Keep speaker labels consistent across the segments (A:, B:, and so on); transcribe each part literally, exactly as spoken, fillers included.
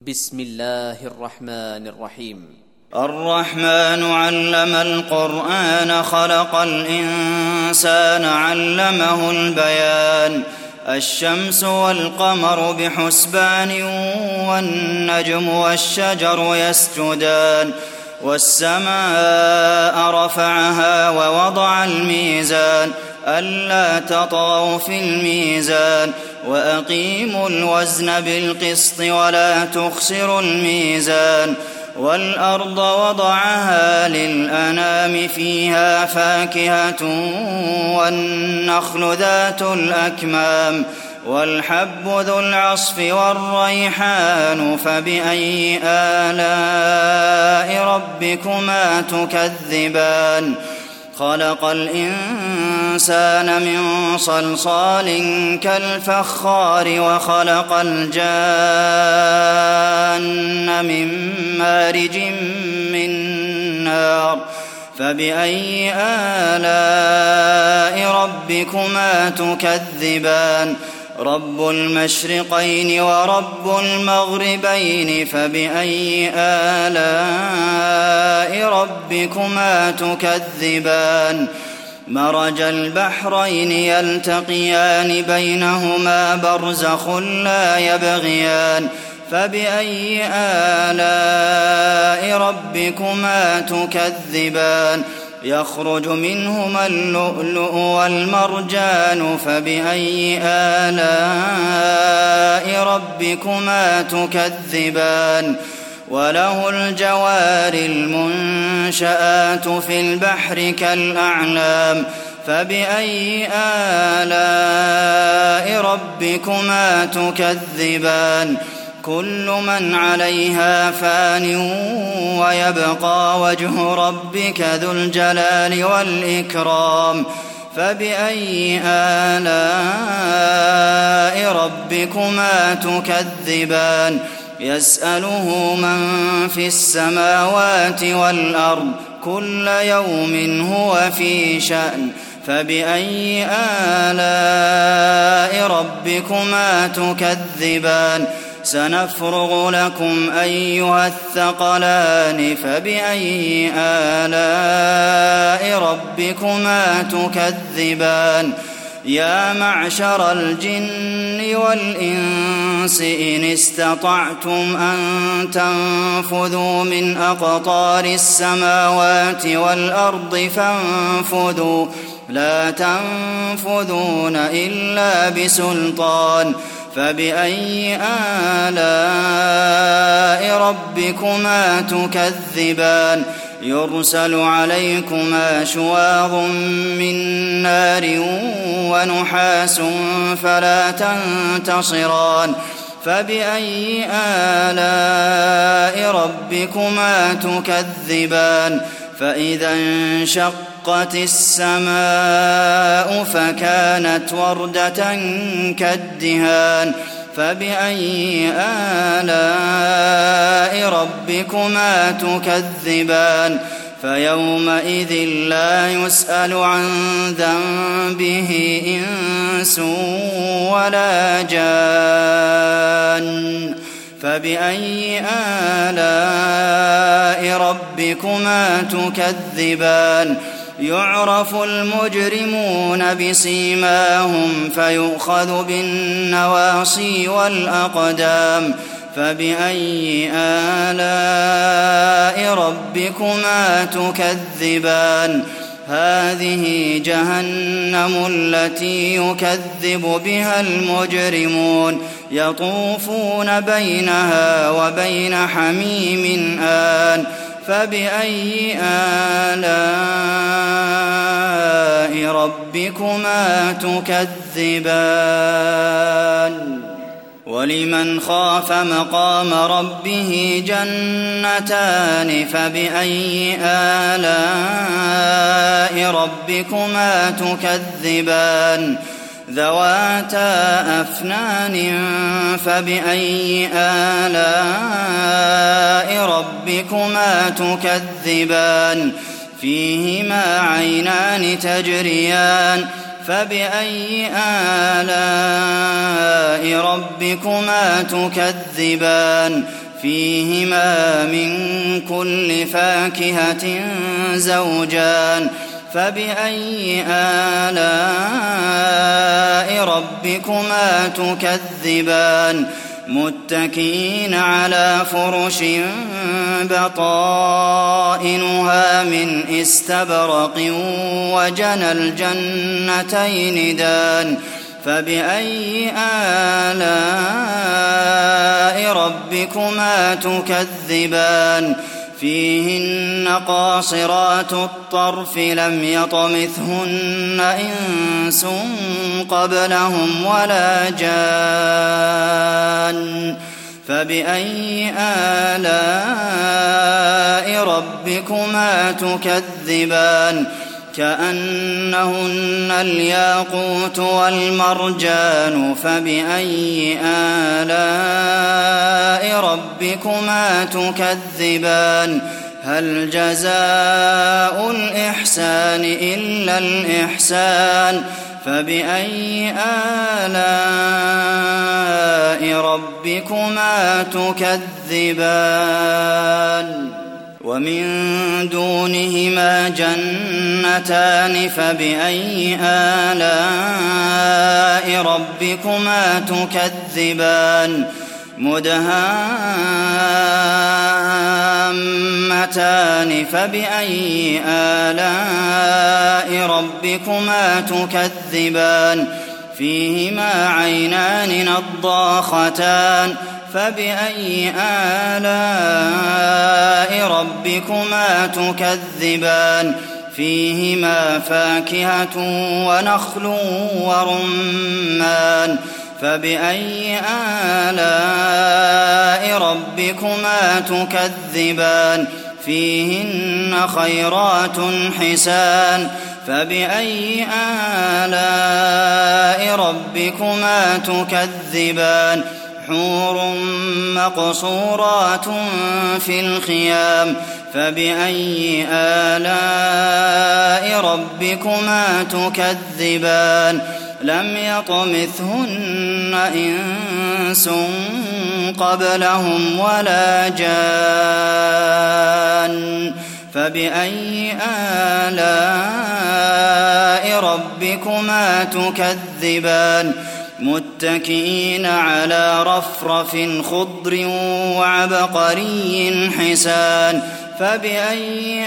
A: بسم الله الرحمن الرحيم.
B: الرحمن علم القرآن خلق الإنسان علمه البيان. الشمس والقمر بحسبان والنجم والشجر يسجدان والسماء رفعها ووضع الميزان ألا تطغوا في الميزان وأقيموا الوزن بالقسط ولا تخسروا الميزان والأرض وضعها للأنام فيها فاكهة والنخل ذات الأكمام والحب ذو العصف والريحان فبأي آلاء ربكما تكذبان. خلق الإنسان من صلصال كالفخار وخلق الجان من مارج من نار فبأي آلاء ربكما تكذبان. رب المشرقين ورب المغربين فبأي آلاء ربكما تكذبان. مرج البحرين يلتقيان بينهما برزخ لا يبغيان فبأي آلاء ربكما تكذبان. يخرج منهما اللؤلؤ والمرجان فبأي آلاء ربكما تكذبان. وله الجوار المنشآت في البحر كالأعلام فبأي آلاء ربكما تكذبان. كل من عليها فان ويبقى وجه ربك ذو الجلال والإكرام فبأي آلاء ربكما تكذبان. يسأله من في السماوات والأرض كل يوم هو في شأن فبأي آلاء ربكما تكذبان. سنفرغ لكم أيها الثقلان فبأي آلاء ربكما تكذبان. يا معشر الجن والإنس إن استطعتم أن تنفذوا من أقطار السماوات والأرض فانفذوا لا تنفذون إلا بسلطان فبأي آلاء ربكما تكذبان. يرسل عليكما شواظ من نار ونحاس فلا تنتصران فبأي آلاء ربكما تكذبان. فإذا انشقت السماء فكانت وردة كالدهان فبأي آلاء ربكما تكذبان. فيومئذ لا يسأل عن ذنبه إنس ولا جان فبأي آلاء ربكما تكذبان. يعرف المجرمون بسيماهم فيؤخذ بالنواصي والأقدام فبأي آلاء ربكما تكذبان. هذه جهنم التي يكذب بها المجرمون يطوفون بينها وبين حميم آن فبأي آلاء ربكما تكذبان. ولمن خاف مقام ربه جنتان فبأي آلاء ربكما تكذبان. ذواتا أفنان فبأي آلاء ربكما تكذبان. فيهما عينان تجريان فبأي آلاء ربكما تكذبان فيهما من كل فاكهة زوجان فبأي آلاء ربكما تكذبان متكئين على فرش بطائنها من استبرق وجنى الجنتين دان فبأي آلاء ربكما تكذبان فيهن قاصرات الطرف لم يطمثهن إنس قبلهم ولا جان فبأي آلاء ربكما تكذبان كأنهن الياقوت والمرجان فبأي آلاء ربكما تكذبان هل جزاء الإحسان إلا الإحسان فبأي آلاء ربكما تكذبان ومن دونهما جنتان فبأي آلاء ربكما تكذبان مدهامتان فبأي آلاء ربكما تكذبان فيهما عينان نضاختان فبأي آلاء ربكما تكذبان فيهما فاكهة ونخل ورمان فبأي آلاء ربكما تكذبان فيهن خيرات حسان فبأي آلاء ربكما تكذبان حور مقصورات في الخيام فبأي آلاء ربكما تكذبان لم يطمثهن إنس قبلهم ولا جان فبأي آلاء ربكما تكذبان متكئين على رفرف خضر وعبقري حسان فبأي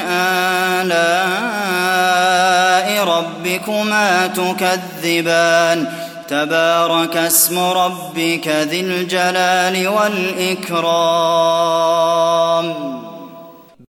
B: آلاء ربكما تكذبان تبارك اسم ربك ذي الجلال والإكرام